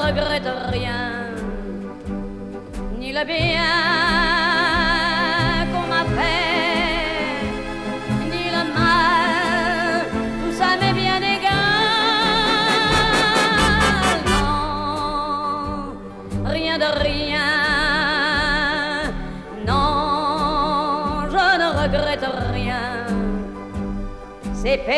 regrette rien, ni le bien qu'on m'a fait, ni le mal, tout ça m'est bien égal. Non, rien de rien, non, je ne regrette rien. C'est